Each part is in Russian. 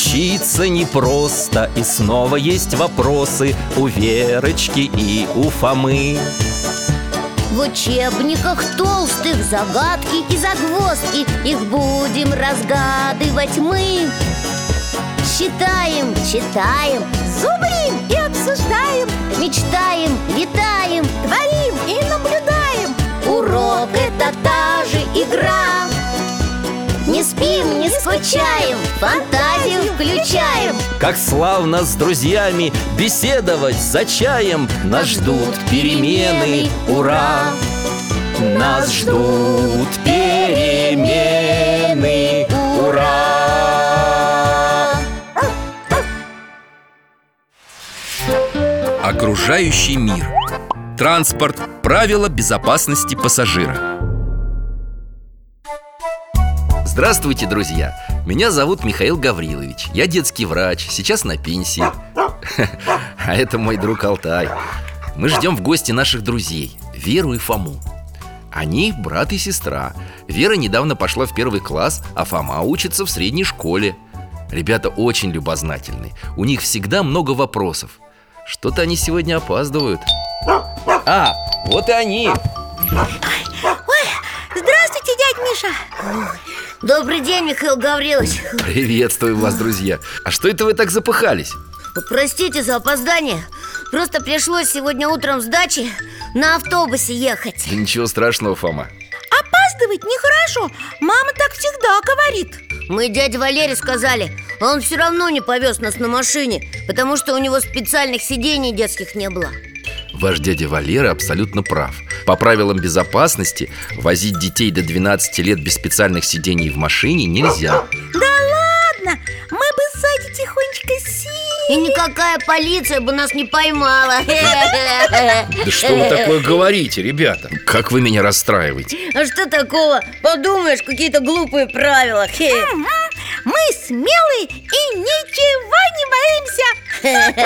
Учиться непросто, и снова есть вопросы у Верочки и у Фомы. В учебниках толстых загадки и загвоздки, их будем разгадывать мы. Считаем, читаем, зубрим и обсуждаем, мечтаем, летаем, творим и наблюдаем. Урок — это та же игра. Не спим, не скучаем, фантазию включаем. Как славно с друзьями беседовать за чаем. Нас ждут перемены, ура! Нас ждут перемены, ура! Окружающий мир. Транспорт. Правила безопасности пассажира. Здравствуйте, друзья! Меня зовут Михаил Гаврилович. Я детский врач, сейчас на пенсии. А это мой друг Алтай. Мы ждем в гости наших друзей, Веру и Фому. Они брат и сестра. Вера недавно пошла в 1 класс, а Фома учится в средней школе. Ребята очень любознательны. У них всегда много вопросов. Что-то они сегодня опаздывают. А, вот и они! Ой, здравствуйте, дядь Миша. Добрый день, Михаил Гаврилович. Приветствую вас, друзья. А что это вы так запыхались? Простите за опоздание. Просто пришлось сегодня утром с дачи на автобусе ехать. Да ничего страшного, Фома. Опаздывать нехорошо. Мама так всегда говорит. Мы дяде Валере сказали, а он все равно не повез нас на машине, потому что у него специальных сидений детских не было. Ваш дядя Валера абсолютно прав. По правилам безопасности возить детей до 12 лет без специальных сидений в машине нельзя. Да ладно, мы бы сзади тихонечко сели. И никакая полиция бы нас не поймала. Да что вы такое говорите, ребята? Как вы меня расстраиваете? А что такого? Подумаешь, какие-то глупые правила. Мы смелые и ничего не боимся.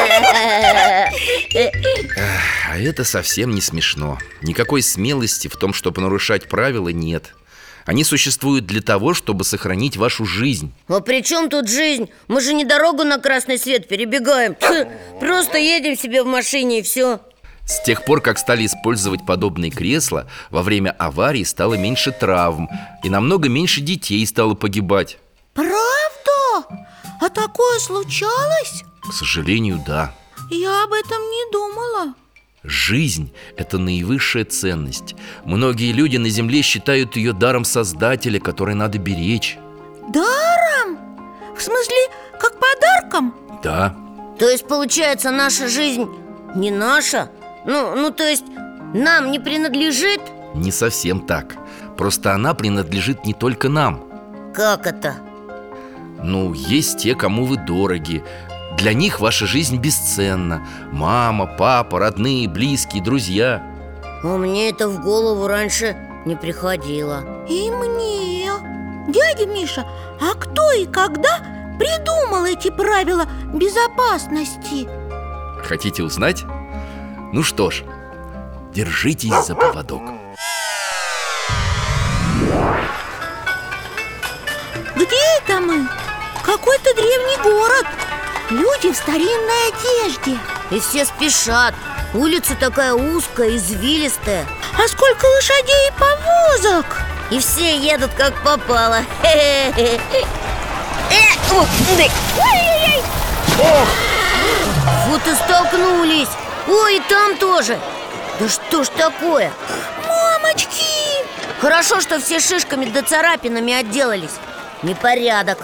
А это совсем не смешно. Никакой смелости в том, чтобы нарушать правила, нет. Они существуют для того, чтобы сохранить вашу жизнь. А при чем тут жизнь? Мы же не дорогу на красный свет перебегаем. Просто едем себе в машине и все. С тех пор, как стали использовать подобные кресла, во время аварий стало меньше травм, и намного меньше детей стало погибать. Правда? А такое случалось? К сожалению, да. Я об этом не думала. Жизнь – это наивысшая ценность. Многие люди на земле считают ее даром Создателя, который надо беречь. Даром? В смысле, как подарком? Да. То есть, получается, наша жизнь не наша? Ну, то есть, нам не принадлежит? Не совсем так. Просто она принадлежит не только нам. Как это? Ну, есть те, кому вы дороги. Для них ваша жизнь бесценна. Мама, папа, родные, близкие, друзья. А мне это в голову раньше не приходило. И мне. Дядя Миша, а кто и когда придумал эти правила безопасности? Хотите узнать? Ну что ж, держитесь за поводок. Где это мы? Какой-то древний город. Люди в старинной одежде. И все спешат. Улица такая узкая, извилистая. А сколько лошадей и повозок? И все едут как попало. Вот и столкнулись. Ой, и там тоже. Да что ж такое? Мамочки! Хорошо, что все шишками да царапинами отделались. Непорядок.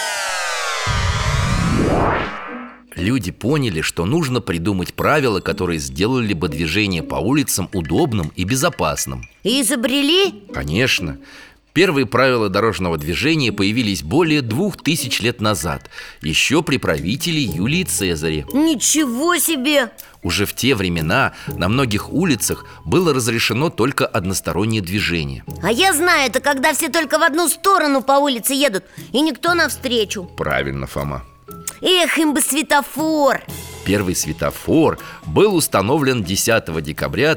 Люди поняли, что нужно придумать правила, которые сделали бы движение по улицам удобным и безопасным. И изобрели? Конечно. Первые правила дорожного движения появились более 2000 лет назад, еще при правителе Юлии Цезаре. Ничего себе! Уже в те времена на многих улицах было разрешено только одностороннее движение. А я знаю, это когда все только в одну сторону по улице едут, и никто навстречу. Правильно, Фома. Эх, им бы светофор! Первый светофор был установлен 10 декабря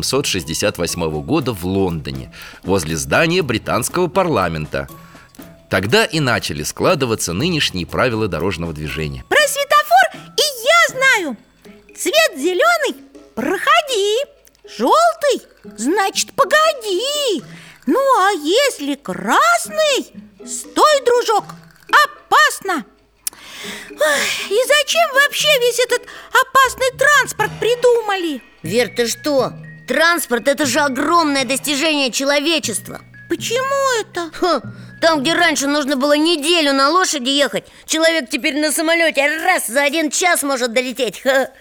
1868 года в Лондоне, возле здания британского парламента. Тогда и начали складываться нынешние правила дорожного движения. Про светофор и я знаю. Цвет зеленый – проходи. Желтый – значит, погоди. Ну, а если красный – стой, дружок, опасно. Ой, и зачем вообще весь этот опасный транспорт придумали? Вер, ты что? Транспорт – это же огромное достижение человечества. Почему это? Там, где раньше нужно было неделю на лошади ехать, человек теперь на самолете раз за 1 час может долететь.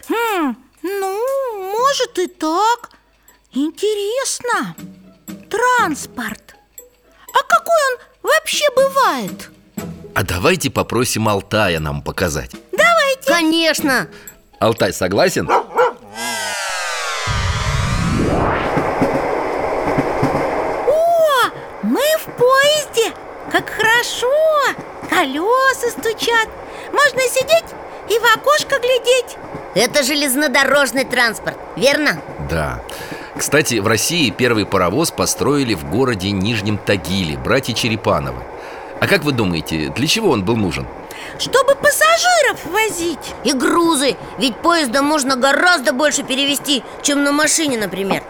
Ну, может и так. Интересно. Транспорт. А какой он вообще бывает? А давайте попросим Алтая нам показать. Давайте. Конечно. Алтай, согласен? Мы в поезде. Как хорошо. Колеса стучат. Можно сидеть и в окошко глядеть. Это железнодорожный транспорт, верно? Да. Кстати, в России первый паровоз построили в городе Нижнем Тагиле, братья Черепановы. А как вы думаете, для чего он был нужен? Чтобы пассажиров возить. И грузы, ведь поездом можно гораздо больше перевезти, чем на машине, например.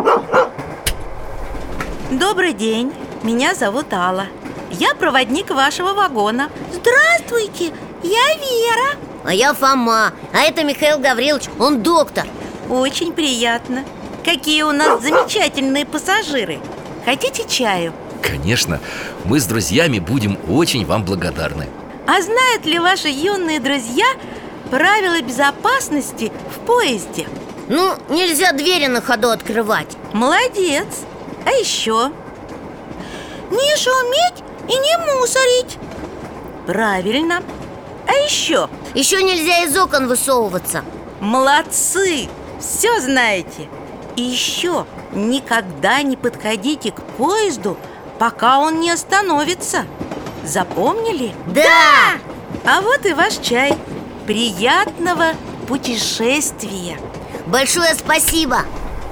Добрый день, меня зовут Алла. Я проводник вашего вагона. Здравствуйте, я Вера. А я Фома, а это Михаил Гаврилович, он доктор. Очень приятно. Какие у нас замечательные пассажиры. Хотите чаю? Конечно, мы с друзьями будем очень вам благодарны. А знают ли ваши юные друзья правила безопасности в поезде? Ну, нельзя двери на ходу открывать. Молодец. А еще? Не шуметь и не мусорить. Правильно. А еще? Еще нельзя из окон высовываться. Молодцы! Все знаете. И еще никогда не подходите к поезду, пока он не остановится. Запомнили? Да! А вот и ваш чай. Приятного путешествия. Большое спасибо.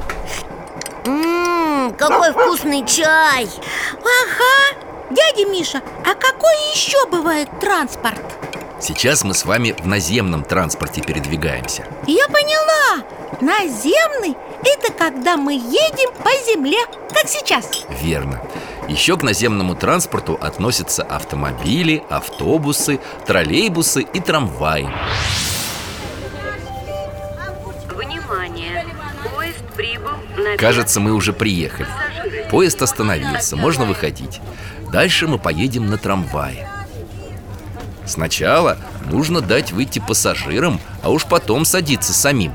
Какой вкусный чай. Ага. Дядя Миша, а какой еще бывает транспорт? Сейчас мы с вами в наземном транспорте передвигаемся. Я поняла. Наземный – это когда мы едем по земле, как сейчас. Верно. Еще к наземному транспорту относятся автомобили, автобусы, троллейбусы и трамваи. Внимание! Поезд прибыл на... Кажется, мы уже приехали. Поезд остановился, можно выходить. Дальше мы поедем на трамвае. Сначала нужно дать выйти пассажирам, а уж потом садиться самим.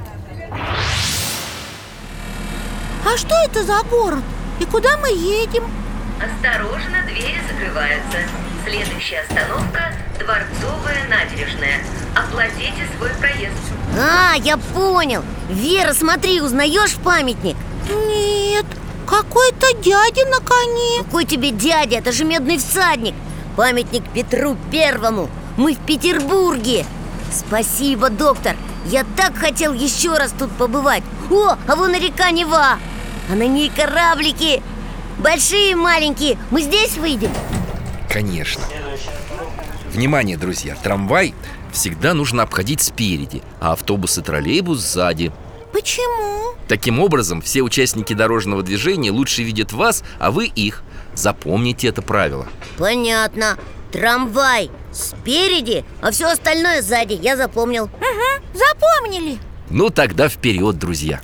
А что это за город? И куда мы едем? Осторожно, двери закрываются. Следующая остановка – Дворцовая набережная. Оплатите свой проезд. Я понял. Вера, смотри, узнаешь памятник? Нет, какой-то дядя на коне. Какой тебе дядя? Это же Медный всадник. Памятник Петру Первому. Мы в Петербурге. Спасибо, доктор. Я так хотел еще раз тут побывать. О, а вон и река Нева. А на ней кораблики. Большие и маленькие. Мы здесь выйдем? Конечно. Внимание, друзья, трамвай всегда нужно обходить спереди, а автобус и троллейбус сзади. Почему? Таким образом, все участники дорожного движения лучше видят вас, а вы их. Запомните это правило. Понятно. Трамвай спереди, а все остальное сзади. Я запомнил. Угу, запомнили. Ну тогда вперед, друзья.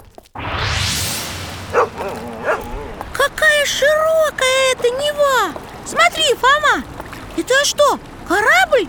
Какая широкая эта Нева. Смотри, Фома, это что, корабль?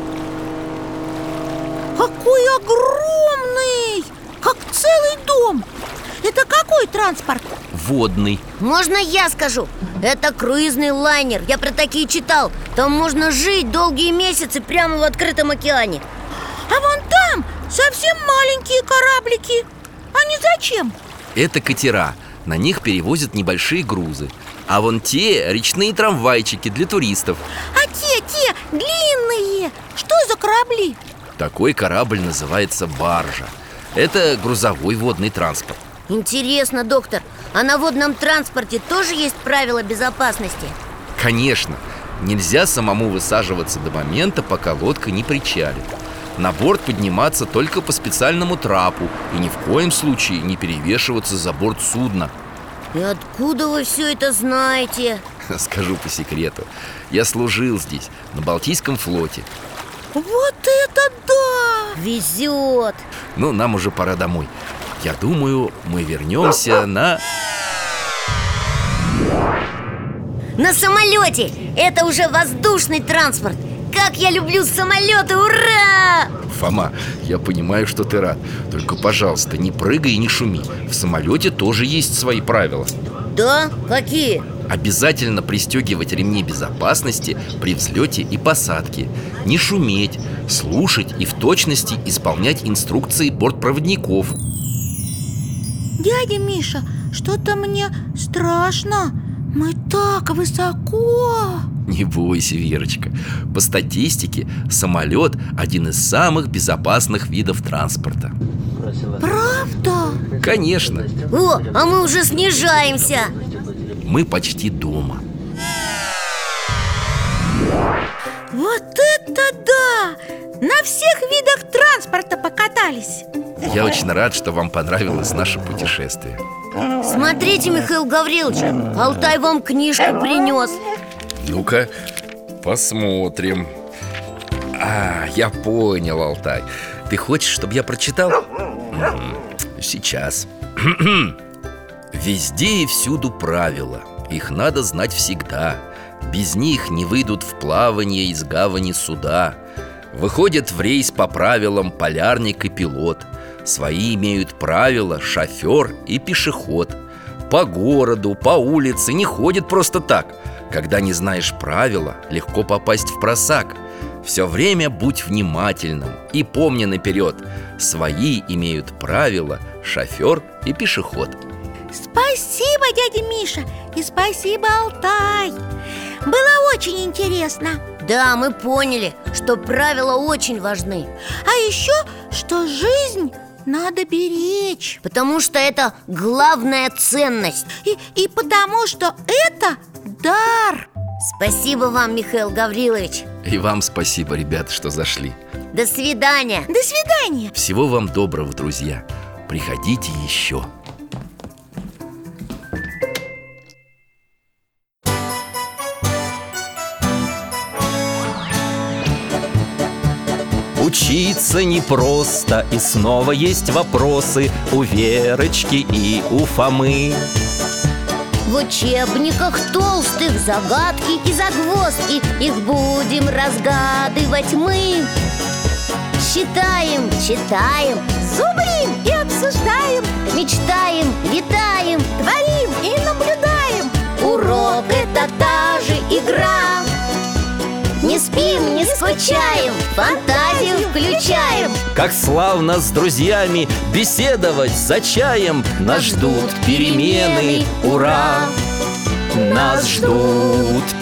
Какой огромный! Как целый дом. Это какой транспорт? Водный. Можно я скажу? Это круизный лайнер. Я про такие читал. Там можно жить долгие месяцы прямо в открытом океане. А вон там совсем маленькие кораблики. Они зачем? Это катера. На них перевозят небольшие грузы. А вон те речные трамвайчики для туристов. А те длинные. Что за корабли? Такой корабль называется баржа. Это грузовой водный транспорт. Интересно, доктор, а на водном транспорте тоже есть правила безопасности? Конечно. Нельзя самому высаживаться до момента, пока лодка не причалит. На борт подниматься только по специальному трапу и ни в коем случае не перевешиваться за борт судна. И откуда вы все это знаете? Скажу по секрету, я служил здесь, на Балтийском флоте. Вот это да! Везет! Ну, нам уже пора домой. Я думаю, мы вернемся на самолете! Это уже воздушный транспорт! Как я люблю самолеты! Ура! Фома, я понимаю, что ты рад. Только, пожалуйста, не прыгай и не шуми. В самолете тоже есть свои правила. Да? Какие? Обязательно пристегивать ремни безопасности при взлете и посадке. Не шуметь, слушать и в точности исполнять инструкции бортпроводников. Дядя Миша, что-то мне страшно. Мы так высоко. Не бойся, Верочка. По статистике, самолет – один из самых безопасных видов транспорта. Правда? Конечно. О, а мы уже снижаемся! Мы почти дома. Вот это да! На всех видах транспорта покатались. Я очень рад, что вам понравилось наше путешествие. Смотрите, Михаил Гаврилович, Алтай вам книжку принес. Ну-ка, посмотрим. Я понял, Алтай. Ты хочешь, чтобы я прочитал? Сейчас. Везде и всюду правила. Их надо знать всегда. Без них не выйдут в плавание из гавани суда. Выходят в рейс по правилам полярник и пилот. Свои имеют правила шофер и пешеход. По городу, по улице не ходят просто так. Когда не знаешь правила, легко попасть в просак. Все время будь внимательным и помни наперед: свои имеют правила шофер и пешеход. Спасибо, дядя Миша, и спасибо, Алтай. Было очень интересно. Да, мы поняли, что правила очень важны. А еще, что жизнь надо беречь. Потому что это главная ценность. И потому что это дар. Спасибо вам, Михаил Гаврилович. И вам спасибо, ребята, что зашли. До свидания. До свидания. Всего вам доброго, друзья. Приходите еще. Учиться непросто, и снова есть вопросы у Верочки и у Фомы. В учебниках толстых загадки и загвоздки, их будем разгадывать мы. Считаем, читаем, Зубрим и обсуждаем, мечтаем, летаем, творим и наблюдаем. урок — это та же игра. Не спим, не скучаем, фантазию включаем. Как славно с друзьями беседовать за чаем. Нас ждут перемены, ура! Нас ждут